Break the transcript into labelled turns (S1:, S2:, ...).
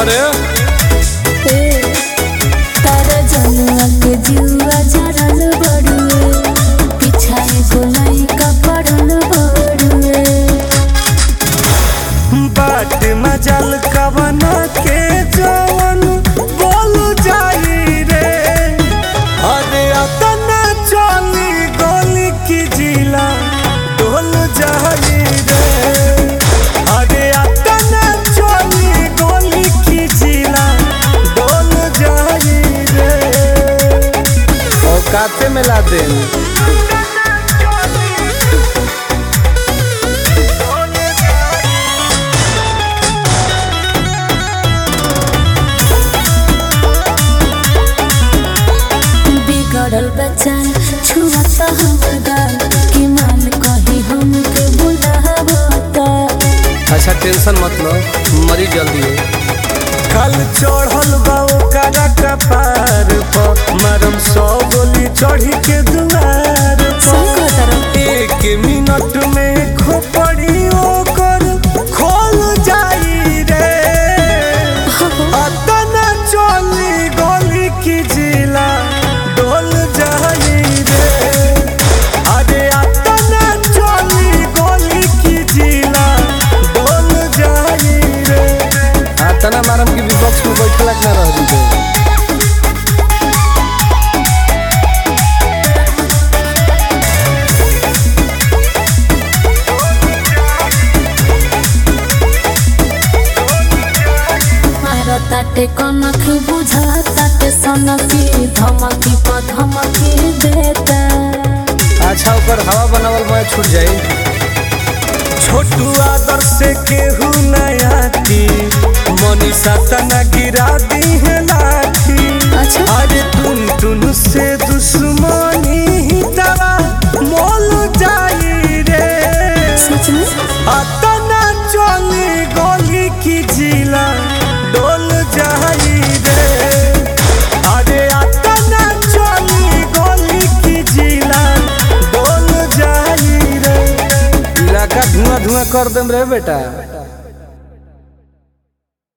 S1: रे
S2: तारा जनुआ के जुआ जरल बड़ुए पिछाए गोलाई का पड़ल बड़ुए
S3: बाट मजल कवना के जवन बोल जाई रे अरे अतना चली गोली की जिला डोल जाई रे अरे अतना चली गोली की जिला डोल जाई रे
S1: औकाते में ला दे
S2: बिगड़ल बच्चा छुआता हमर गाल कि मान कही हमके बुलावता।
S1: अच्छा टेंशन मत लो मरी जल्दी है।
S3: कल चढ़ल बा ओकरा कपार पर मरम 100 गोली चढ़ी के दुआर पर एक मिनट में खोपड़ी ओकर खोल जाई रे अतना चली गोली की जिला डोल जाई रे अरे अतना चली गोली की जिला डोल जाई रे
S1: तना मारम की विपक्ष में बैठल ना रह दी
S2: ताटे कनखी बुझा ताटे सनकी धमकी पर धमकी देता।
S1: अच्छा ऊपर हवा बनावल मैं छूट जाई
S3: छोटू आदर से केहू नयाती मनीषा तना गिरा दी है लाठी
S2: अच्छा
S3: अरे टुन टुन से दुश्मनी ही दवा मोल जाई रे
S2: सच में
S3: अतना चली गोली की जिला डोल जाई रे अरे अतना चली गोली की जिला डोल जाई रे
S1: इलाका धुआं धुआं कर देम रे बेटा।